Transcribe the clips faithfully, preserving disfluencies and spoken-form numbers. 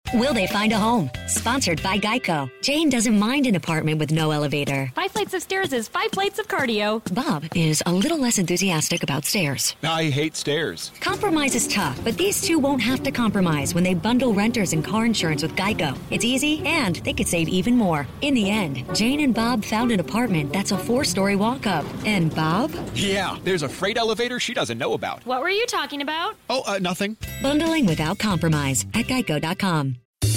Will they find a home? Sponsored by Geico. Jane doesn't mind an apartment with no elevator. Five flights of stairs is five flights of cardio. Bob is a little less enthusiastic about stairs. I hate stairs. Compromise is tough, but these two won't have to compromise when they bundle renters and car insurance with Geico. It's easy, and they could save even more. In the end, Jane and Bob found an apartment that's a four-story walk-up. And Bob? Yeah, there's a freight elevator she doesn't know about. What were you talking about? Oh, uh, nothing. Bundling without compromise at geico dot com.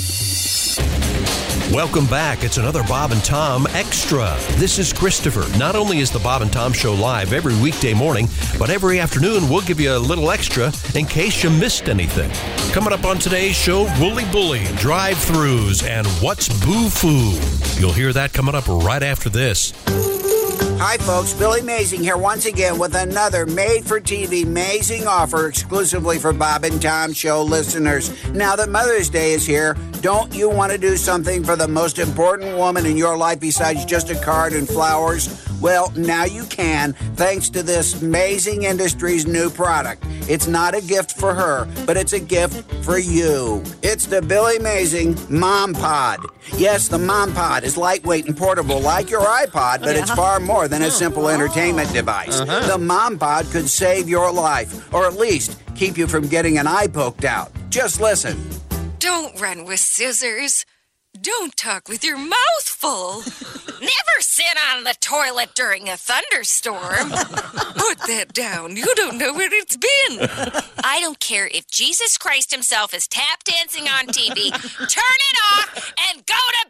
Welcome back. It's another Bob and Tom Extra. This is Christopher. Not only is the Bob and Tom Show live every weekday morning, but every afternoon we'll give you a little extra in case you missed anything. Coming up on today's show, Wooly Bully, drive-thrus, and What's Boo-Foo. You'll hear that coming up right after this. Hi, folks. Billy Mazing here once again with another made-for-T V amazing offer exclusively for Bob and Tom Show listeners. Now that Mother's Day is here, don't you want to do something for the most important woman in your life besides just a card and flowers? Well, now you can, thanks to this Mazing Industries new product. It's not a gift for her, but it's a gift for you. It's the Billy Mazing Mom Pod. Yes, the Mom Pod is lightweight and portable like your iPod, but it's far more than a simple entertainment device. Uh-huh. The Mom Pod could save your life, or at least keep you from getting an eye poked out. Just listen. Don't run with scissors. Don't talk with your mouth full. Never sit on the toilet during a thunderstorm. Put that down. You don't know where it's been. I don't care if Jesus Christ himself is tap dancing on T V. Turn it off and go to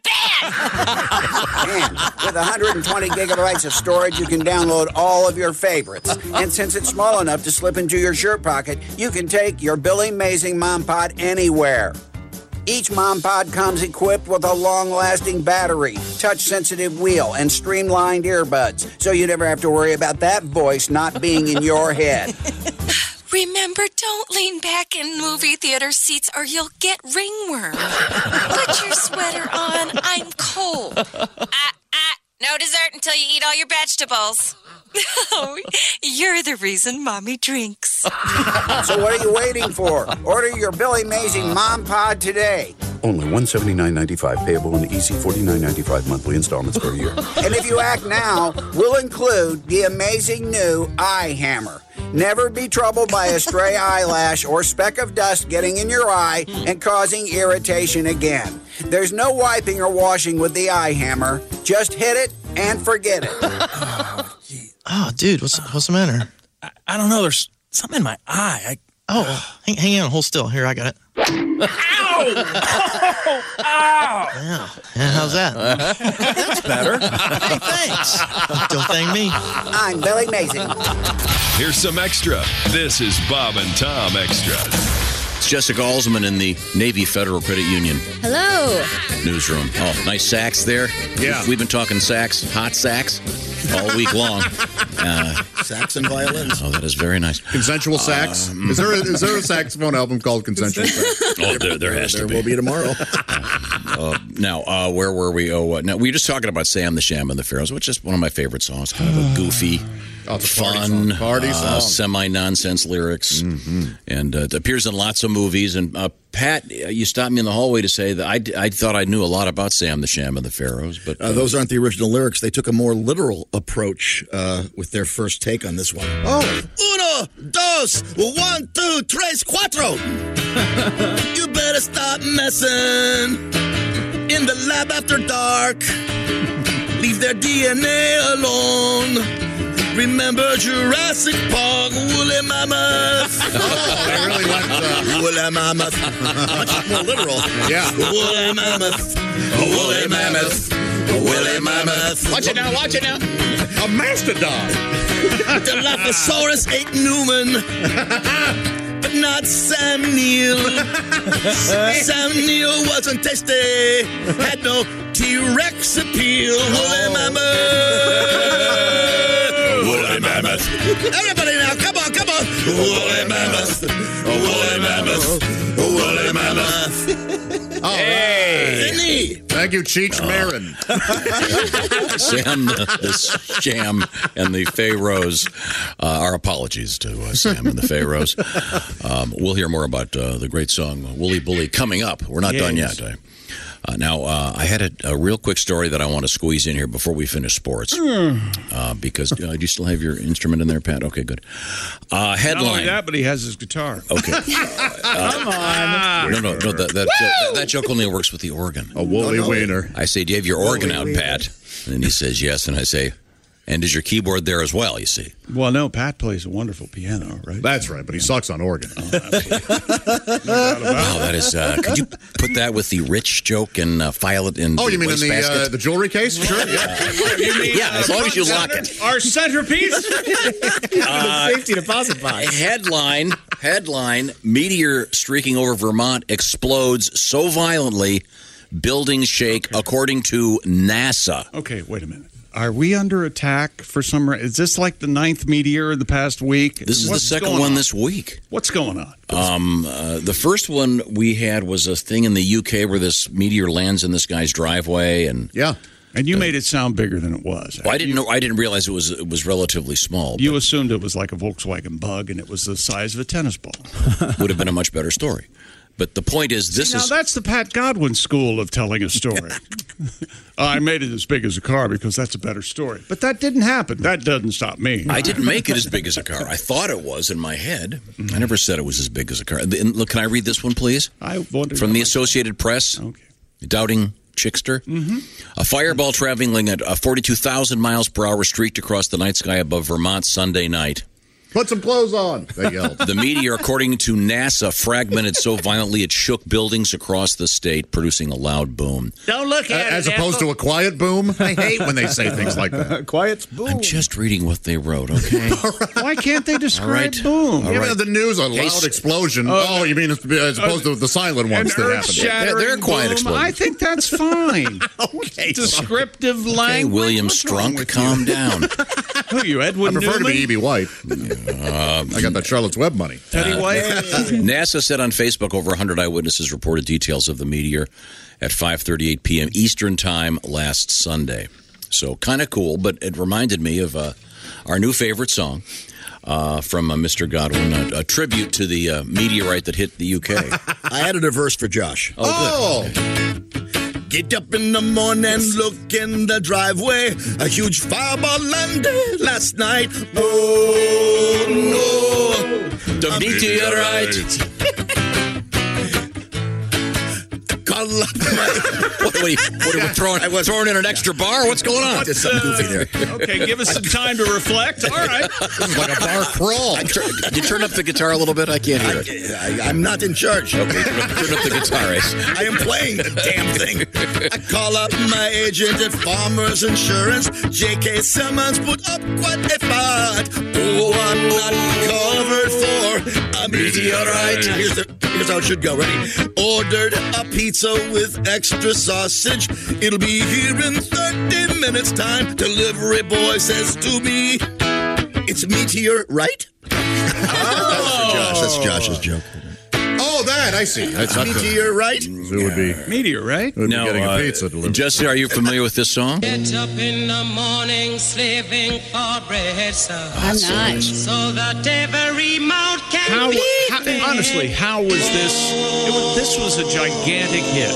bed. And with one hundred twenty gigabytes of storage, you can download all of your favorites. And since it's small enough to slip into your shirt pocket, you can take your Billy Mazing Mom Pod anywhere. Each Mom Pod comes equipped with a long-lasting battery, touch-sensitive wheel, and streamlined earbuds, so you never have to worry about that voice not being in your head. Remember, don't lean back in movie theater seats or you'll get ringworm. Put your sweater on. I'm cold. Ah, ah, no dessert until you eat all your vegetables. Oh, you're the reason Mommy drinks. So what are you waiting for? Order your Billy Mazing Mom Pod today. Only one hundred seventy-nine dollars and ninety-five cents payable in easy forty-nine dollars and ninety-five cents monthly installments per year. And if you act now, we'll include the amazing new Eye Hammer. Never be troubled by a stray eyelash or speck of dust getting in your eye and causing irritation again. There's no wiping or washing with the Eye Hammer. Just hit it and forget it. Oh, oh dude, what's what's the matter? I, I don't know. There's something in my eye. I, oh, hang, hang on. Hold still. Here, I got it. Ow! Oh, ow! Yeah. yeah. How's that? That's better. Hey, thanks. Don't thank me. I'm Billy Mazing. Here's some extra. This is Bob and Tom Extra. It's Jessica Alsman in the Navy Federal Credit Union. Hello. Newsroom. Oh, nice sax there. Yeah. We've, we've been talking sax, hot sax, all week long. Uh, sax and violins. Oh, that is very nice. Consensual sax. Um, is there a, is there a saxophone album called Consensual Sax? Oh, there, there has there to be. There will be tomorrow. uh, now, uh, where were we? Oh, uh, now we were just talking about Sam the Sham and the Pharaohs, which is one of my favorite songs. Kind of a goofy, oh, it's a fun, party song. Party uh, song. semi-nonsense lyrics, mm-hmm. and uh, it appears in lots of movies. And uh, Pat, you stopped me in the hallway to say that I, I thought I knew a lot about Sam the Sham and the Pharaohs, but uh, uh, those aren't the original lyrics. They took a more literal approach uh, with their first take on this one. Oh, uno, dos, one, two, tres, cuatro. You better stop messing in the lab after dark. Leave their D N A alone. Remember Jurassic Park, woolly mammoth. Oh, they really went uh, woolly mammoth. Much more literal. Yeah. Woolly mammoth, woolly mammoth, woolly mammoth. Watch it now, watch it now. A mastodon. The Dilophosaurus ate Newman. But not Sam Neill. Sam Neill wasn't tasty. Had no T-Rex appeal. Woolly mammoth. Woolly mammoth. Everybody now, come on, come on. Woolly mammoth. Woolly mammoth. Woolly mammoth. All right. Vinny. Thank you, Cheech Marin. Sam the, the Sham and the Pharaohs. Uh, our apologies to uh, Sam and the Pharaohs. Um, we'll hear more about uh, the great song Wooly Bully coming up. We're not Yes. done yet. Uh, uh, now, uh, I had a, a real quick story that I want to squeeze in here before we finish sports. Uh, because, uh, do you still have your instrument in there, Pat? Okay, good. Uh, headline. Not only that, but he has his guitar. Okay. Come on. No, no, no. That, that, joke, that joke only works with the organ. A woolly No, no. wiener. I say, do you have your organ Woolly out, wiener. Pat? And he says, yes. And I say, and is your keyboard there as well, you see? Well, no, Pat plays a wonderful piano, right? That's right, but he sucks on organ. Wow, that is, uh, could you put that with the rich joke and uh, file it in Oh, the you mean in the, wastebasket? uh, the jewelry case? Sure, yeah. You mean, Yeah, as long as you lock it. Our centerpiece? Uh, Safety deposit box. Headline, headline, meteor streaking over Vermont explodes so violently, buildings shake, according to NASA. Okay, wait a minute. Are we under attack for some reason? Is this like the ninth meteor of the past week? This is What's the second going one on? this week. What's going on? Um, uh, the first one we had was a thing in the U K where this meteor lands in this guy's driveway, and yeah, and you made it sound bigger than it was. well, I didn't know. I didn't realize it was it was relatively small. You assumed it was like a Volkswagen Bug, and it was the size of a tennis ball. Would have been a much better story. But the point is, this See, now is that's the Pat Godwin school of telling a story. I made it as big as a car because that's a better story. But that didn't happen. That doesn't stop me. I didn't make it as big as a car. I thought it was in my head. I never said it was as big as a car. And look, can I read this one, please? I wondered From the Associated Press. Okay. Doubting Chickster. Mm-hmm. A fireball traveling at uh, forty-two thousand miles per hour streaked across the night sky above Vermont Sunday night. Put some clothes on, they yelled. The meteor, according to NASA, fragmented so violently it shook buildings across the state, producing a loud boom. Don't look at it. As opposed to a quiet boom? I hate when they say things like that. Quiet boom. I'm just reading what they wrote, okay? Why can't they describe All right. boom? All Yeah, right. but the news, a Hey, loud s- explosion. Uh, oh, you mean as as opposed to the silent ones An that happened? earth-shattering They're- they're quiet boom? explosion. I think that's fine. Okay, Descriptive Okay, language. William What's wrong Strunk, with calm you? down. Who you, I Edwin prefer to Newman? be E B. White. I got that Charlotte's Web money. Teddy White? NASA said on Facebook over one hundred eyewitnesses reported details of the meteor at five thirty-eight p.m. Eastern Time last Sunday. So kind of cool, but it reminded me of uh, our new favorite song uh, from uh, Mister Godwin, a, a tribute to the uh, meteorite that hit the U K. I added a verse for Josh. Oh, Get up in the morning, look in the driveway. A huge fireball landed last night. Oh, no. The meteorite. Call up my... What, what, are you, what are we throwing, I was- throwing in an extra bar? What's going on? Just something goofy there. Okay, give us some time to reflect. All right. This is like a bar crawl. Did you turn up the guitar a little bit? I can't hear it. I, I'm not in charge. Okay, turn up, turn up the guitar, Ace. I am playing the damn thing. I call up my agent at Farmers Insurance. J K. Simmons put up quite a fight. Oh, I'm not covered for a meteorite. Here's, the, here's how it should go. Ready? Ordered a pizza with extra sausage. It'll be here in thirty minutes time. Delivery boy says to me, it's meteor, right? Oh. Josh, that's Josh's joke. Oh, that, I see. That's not good. Meteor, right? So it would be, Meteor, right? it would be No, getting uh, a pizza delivered. Jesse, are you familiar with this song? Get up in the morning, slaving for bread, sir. I'm not. So that every mouth can How, be how, fed. honestly, how was this? It was, this was a gigantic hit.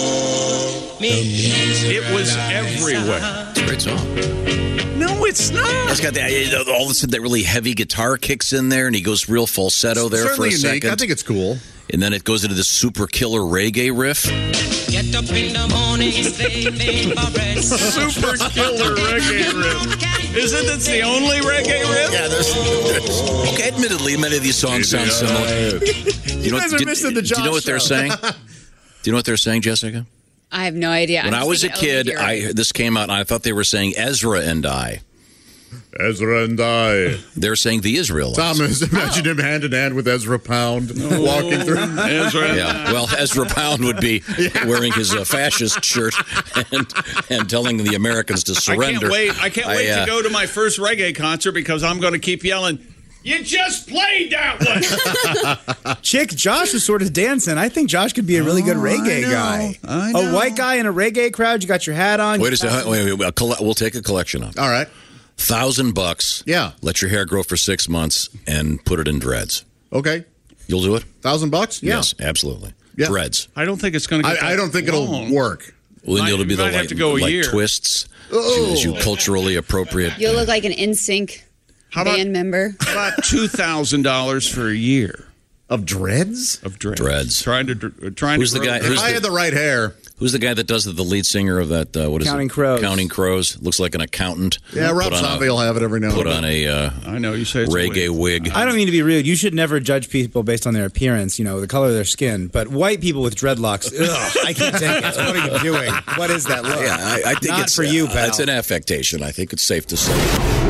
It was everywhere. It's a great song. No, it's not. It's got that, all of a sudden that really heavy guitar kicks in there, and he goes real falsetto there Certainly for a unique. second. I think it's cool. And then it goes into this super killer reggae riff. Get up in the morning, slaving for bread, sir. Super killer reggae riff. Isn't it the only reggae riff? Yeah, there's, there's okay. Admittedly, many of these songs sound similar. You know, guys are do, missing the do you know Josh what they're show. saying? Do you know what they're saying, Jessica? I have no idea. When I'm I was a just thinking, kid, oh, meteorite. I this came out, and I thought they were saying Ezra and I. Ezra and I. They're saying the Israelites. Thomas, imagine him hand in hand with Ezra Pound walking through. Ezra. Yeah, well, Ezra Pound would be wearing his uh, fascist shirt and, and telling the Americans to I surrender. can't wait. I can't wait I, uh, to go to my first reggae concert because I'm going to keep yelling, You just played that one. Chick, Josh was sort of dancing. I think Josh could be a really good Oh, reggae I know. guy. I A know. white guy in a reggae crowd. You got your hat on. Wait a second. Wait, wait, wait. We'll colle- We'll take a collection of. All right. Thousand bucks. Yeah. Let your hair grow for six months and put it in dreads. Okay. You'll do it? Thousand bucks? Yeah. Yes, absolutely. Yeah. Dreads. I don't think it's going to get I, I that don't think long. it'll work. Well, then Might- it'll be you the might have like, to go a like year. twists. Oh. As you culturally appropriate. You'll look like an N Sync How about, band member. how about two thousand dollars for a year Of dreads? of dreads? Dreads. Trying to dr- trying Who's to the grow- guy- If Who's I the- had the right hair. Who's the guy that does it? The lead singer of that? Uh, what is Counting it? Crows. Counting Crows. Looks like an accountant. Yeah, Rob Put on a- Zombie will have it every now and Put then. on a uh, I know you say it's a reggae wig. I don't mean to be rude. You should never judge people based on their appearance, you know, the color of their skin. But white people with dreadlocks, ugh, I can't take it. What are you doing? What is that look? Yeah, I, I think Not it's for you, uh, pal. It's an affectation. I think it's safe to say.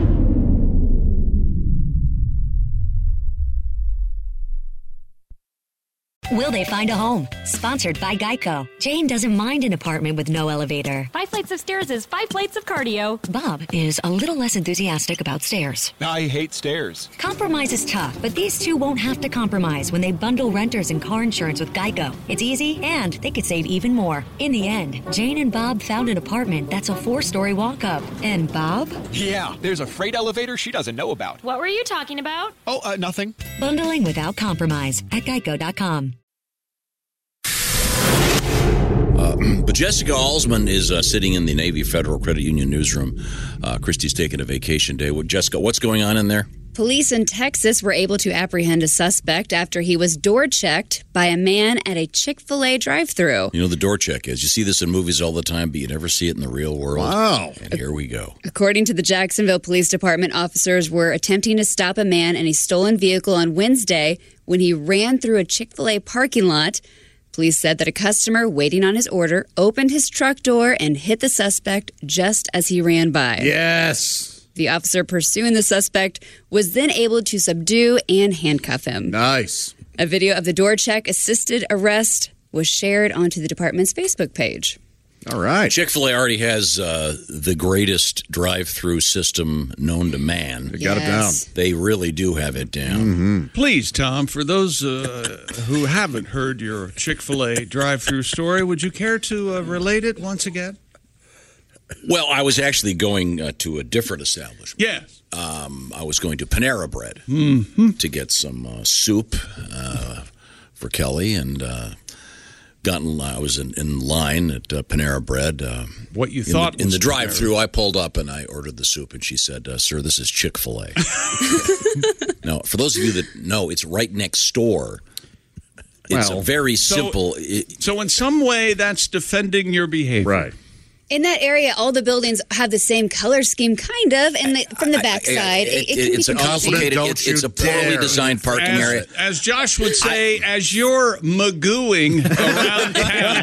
Will they find a home? Sponsored by Geico. Jane doesn't mind an apartment with no elevator. Five flights of stairs is five flights of cardio. Bob is a little less enthusiastic about stairs. I hate stairs. Compromise is tough, but these two won't have to compromise when they bundle renters and car insurance with Geico. It's easy, and they could save even more. In the end, Jane and Bob found an apartment that's a four-story walk-up. And Bob? Yeah, there's a freight elevator she doesn't know about. What were you talking about? Oh, uh, nothing. Bundling without compromise at geico dot com. Uh, but Jessica Alsman is uh, sitting in the Navy Federal Credit Union newsroom. Uh, Christy's taking a vacation day. Well, Jessica, what's going on in there? Police in Texas were able to apprehend a suspect after he was door checked by a man at a Chick-fil-A drive-thru. You know, the door check is. You see this in movies all the time, but you never see it in the real world. Wow. And here we go. According to the Jacksonville Police Department, officers were attempting to stop a man in a stolen vehicle on Wednesday when he ran through a Chick-fil-A parking lot. Police said that a customer waiting on his order opened his truck door and hit the suspect just as he ran by. Yes. The officer pursuing the suspect was then able to subdue and handcuff him. Nice. A video of the door check assisted arrest was shared onto the department's Facebook page. All right. Chick-fil-A already has uh, the greatest drive-through system known to man. They got Yes. it down. They really do have it down. Mm-hmm. Please, Tom, for those uh, who haven't heard your Chick-fil-A drive-through story, would you care to uh, relate it once again? Well, I was actually going uh, to a different establishment. Yes. Um, I was going to Panera Bread Mm-hmm. to get some uh, soup uh, for Kelly, and uh, got in, I was in, in line at uh, Panera Bread. Uh, What you in thought the, in was the drive-through, I pulled up and I ordered the soup, and she said, uh, "Sir, this is Chick-fil-A." Now, for those of you that know, it's right next door. It's Well, a very so- simple. It, So in some way, that's defending your behavior. Right. In that area, all the buildings have the same color scheme, kind of, and the, from the backside. it- It, it can it's be a confusing. complicated. Don't It's, it's you a poorly dare. designed parking As, area. as Josh would say, as you're magooing around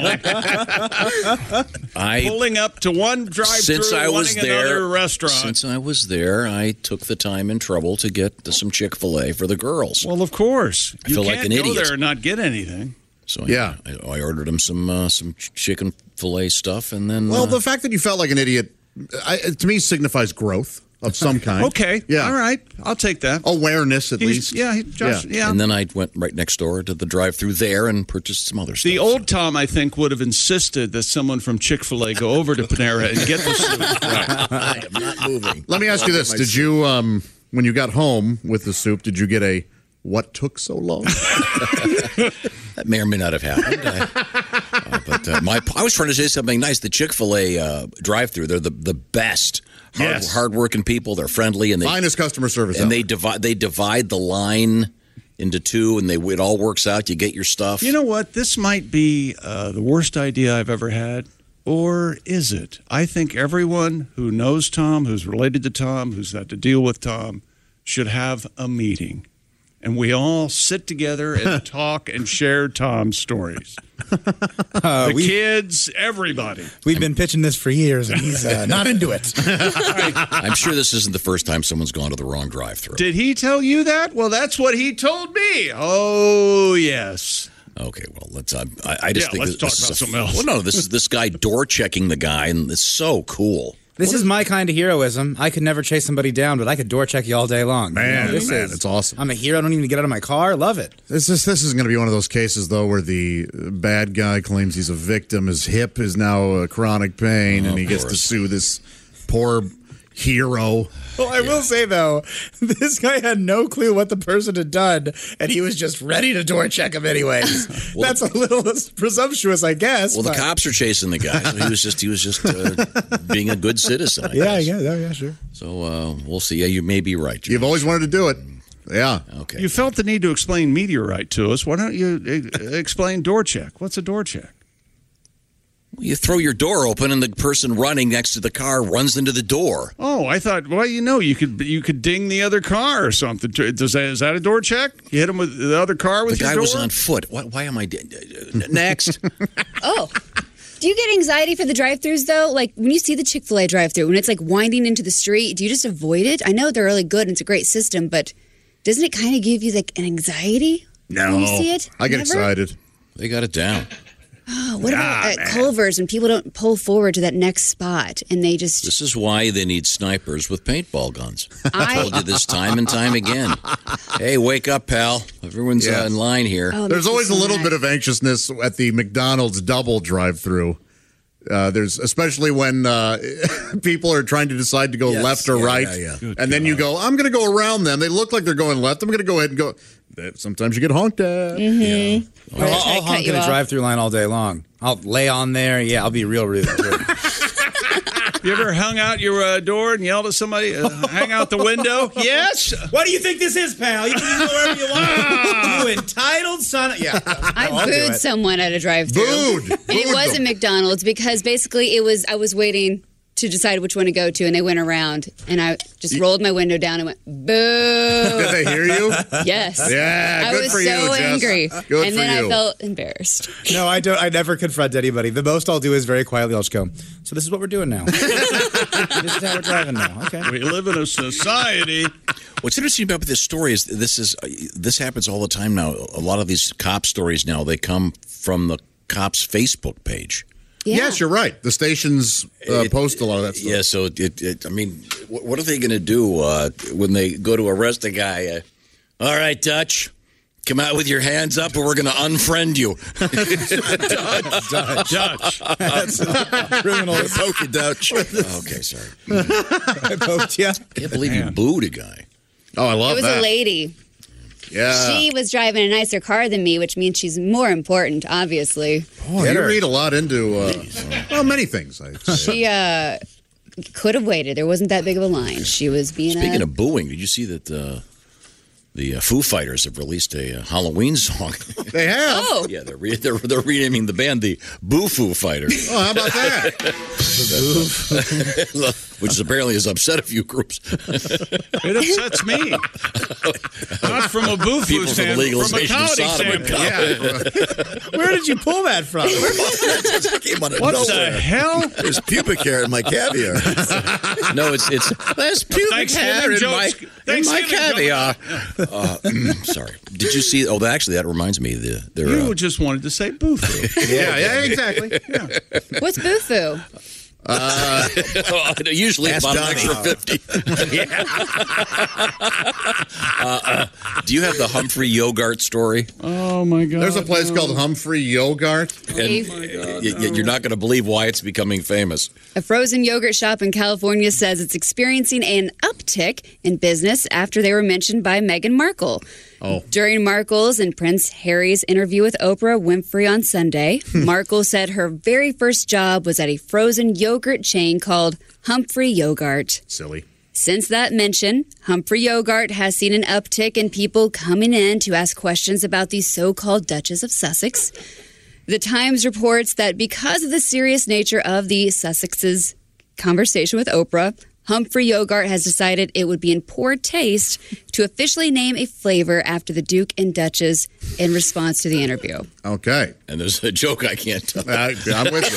town, I pulling up to one drive-through, since I was wanting there, another restaurant. Since I was there, I took the time and trouble to get some Chick-fil-A for the girls. Well, of course. I You feel can't like an go idiot. there and not get anything. So I, Yeah. I, I ordered them some uh, some chicken fillet stuff, and then Well, uh, the fact that you felt like an idiot, I, to me, signifies growth of some kind. Okay. Yeah. All right. I'll take that. Awareness, at He's- least. Yeah, he- Josh, yeah. and then I went right next door to the drive-through there and purchased some other stuff. The old Tom, I think, would have insisted that someone from Chick-fil-A go over to Panera and get the soup. I am not moving. Let me ask you this: Did you, um, when you got home with the soup, did you get a "What took so long"? That may or may not have happened. I, uh, but uh, my, I was trying to say something nice. The Chick-fil-A uh, drive-through, they're the, the best. Hard, Yes. hard-working people. They're friendly. and they, Finest customer service And ever. they divide, they divide the line into two, and they it all works out. You get your stuff. You know what? This might be uh, the worst idea I've ever had. Or is it? I think everyone who knows Tom, who's related to Tom, who's had to deal with Tom, should have a meeting. And we all sit together and talk and share Tom's stories. Uh, the we- kids, everybody. We've been pitching this for years, and he's uh, not into it. I'm sure this isn't the first time someone's gone to the wrong drive-through. Did he tell you that? Well, that's what he told me. Oh, yes. Okay, well, let's. Uh, I, I just Yeah, think let's this, talk this about is a, something else. Well, no, this is this guy door checking the guy, and it's so cool. This is my kind of heroism. I could never chase somebody down, but I could door check you all day long. Man, You know, this man, is- it's awesome. I'm a hero. I don't even get out of my car. Love it. This is this is going to be one of those cases though where the bad guy claims he's a victim. His hip is now a chronic pain, Oh, and he of gets to course. sue this poor hero. Well, I will say, though, this guy had no clue what the person had done, and he was just ready to door check him anyways. Well, That's a little presumptuous, I guess. Well, the but- cops are chasing the guy. So he was just he was just uh, being a good citizen. I Yeah, guess. yeah, yeah, yeah, sure. So uh, we'll see. Yeah, you may be right. You've always wanted to do it. Yeah. Okay. You felt the need to explain meteorite to us. Why don't you e- explain door check? What's a door check? You throw your door open, and the person running next to the car runs into the door. Oh, I thought. Well, you know, you could you could ding the other car or something. Does that, is that a door check? You hit him with the other car with The your guy door? was on foot. Why, why am I di- next? Oh. Do you get anxiety for the drive-thrus though? Like when you see the Chick-fil-A drive-thru, when it's like winding into the street, do you just avoid it? I know they're really good and it's a great system, but doesn't it kind of give you like an anxiety No, when you see it? I get Never? excited. They got it down. Oh, what about at Culver's when people don't pull forward to that next spot and they just This is why they need snipers with paintball guns. I- I told you this time and time again. Hey, wake up, pal. Everyone's Yeah. uh, in line here. Oh, There's makes me always a so little mad. bit of anxiousness at the McDonald's double drive-through. Uh, there's especially when uh, people are trying to decide to go Yes. left or Yeah, right, yeah, yeah. and then you go, "I'm going to go around them." They look like they're going left. I'm going to go ahead and go. Sometimes you get honked at. Mm-hmm. I'll, Try to I'll cut honk you in a off. drive-through line all day long. I'll lay on there. Yeah, I'll be real rude. too. You ever hung out your uh, door and yelled at somebody, uh, hang out the window? Yes. What do you think this is, pal? You can go wherever you want. You entitled son. Of- yeah, I I'll do booed it. someone at a drive-thru. Booed. And it Booed wasn't them. McDonald's because basically it was I was waiting to decide which one to go to and they went around and I just rolled my window down and went boo. Did they hear you? Yes. Yeah, I good was for so you, Jess. angry. Good and for then you. I felt embarrassed. No, I don't. I never confront anybody. The most I'll do is very quietly. I'll just go. So this is what we're doing now. This is how we're driving now. Okay. We live in a society. What's interesting about this story is this is uh, this happens all the time now. A lot of these cop stories now they come from the cops' Facebook page. Yeah. Yes, you're right. The stations uh, It- post a lot of that stuff. Yeah, so it, it, I mean, what, what are they going to do uh, when they go to arrest a guy? Uh, all right, Dutch, come out with your hands up, or we're going to unfriend you. Dutch. Dutch. That's criminal. Poke you, Dutch. Okay, sorry. I poked you. Can't believe you booed a guy. Oh, I love It was that. a lady. Yeah. She was driving a nicer car than me, which means she's more important, obviously. Oh, you read a lot into uh, well, many things. I'd say. She uh, could have waited. There wasn't that big of a line. She was being Speaking a... of booing, did you see that uh, the uh, Foo Fighters have released a uh, Halloween song? They have. Oh. Yeah, they're, re- they're they're renaming the band the Boo Foo Fighters. Oh, how about that? Which is apparently has upset a few groups. It upsets me. Not from a boo-foo People for the stand, from a legalization of comedy Sodom and standpoint. Where did you pull that from? What the hell? There's pubic hair in my caviar. No, it's it's there's pubic Thanksgiving hair in my, jokes. in my Thanksgiving caviar. Uh, sorry. Did you see? Oh, actually, that reminds me. The there. You Uh, just wanted to say boo-foo. Yeah, yeah, exactly. Yeah. What's boo-foo? uh, usually Ask about an Donnie. extra fifty. uh, uh, do you have the Humphrey Yogurt story? Oh, my God. There's a place called Humphrey Yogurt. And y- y- you're not going to believe why it's becoming famous. A frozen yogurt shop in California says it's experiencing an uptick in business after they were mentioned by Meghan Markle. Oh. During Markle's and Prince Harry's interview with Oprah Winfrey on Sunday, Markle said her very first job was at a frozen yogurt chain called Humphrey Yogurt. Silly. Since that mention, Humphrey Yogurt has seen an uptick in people coming in to ask questions about the so-called Duchess of Sussex. The Times reports that because of the serious nature of the Sussexes' conversation with Oprah, Humphrey Yogurt has decided it would be in poor taste to officially name a flavor after the Duke and Duchess in response to the interview. Okay. And there's a joke I can't tell. I, I'm with you.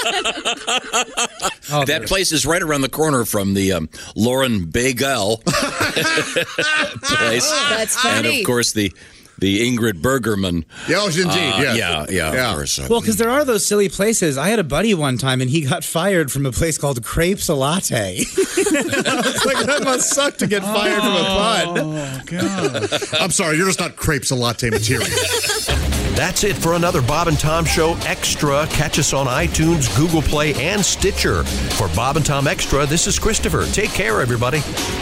Oh, That place is right around the corner from the um, Lauren Bagel place. That's And funny. of course, the the Ingrid Bergerman. Yeah, indeed. Uh, yes. Yeah, yeah, Yeah. of course. Well, because there are those silly places. I had a buddy one time, and he got fired from a place called Crepes a Latte. It's like, that must suck to get fired from a pun. Oh, God. I'm sorry, you're just not crepes a latte material. That's it for another Bob and Tom Show Extra. Catch us on iTunes, Google Play, and Stitcher. For Bob and Tom Extra, this is Christopher. Take care, everybody.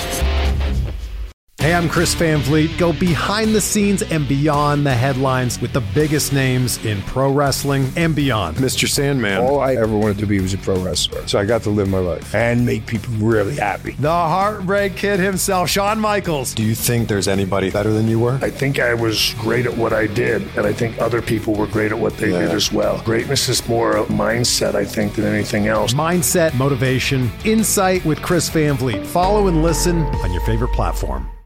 Hey, I'm Chris Van Vliet. Go behind the scenes and beyond the headlines with the biggest names in pro wrestling and beyond. Mister Sandman. All I ever wanted to be was a pro wrestler. So I got to live my life and make people really happy. The Heartbreak Kid himself, Shawn Michaels. Do you think there's anybody better than you were? I think I was great at what I did, and I think other people were great at what they yeah. did as well. Greatness is more a mindset, I think, than anything else. Mindset, motivation, insight with Chris Van Vliet. Follow and listen on your favorite platform.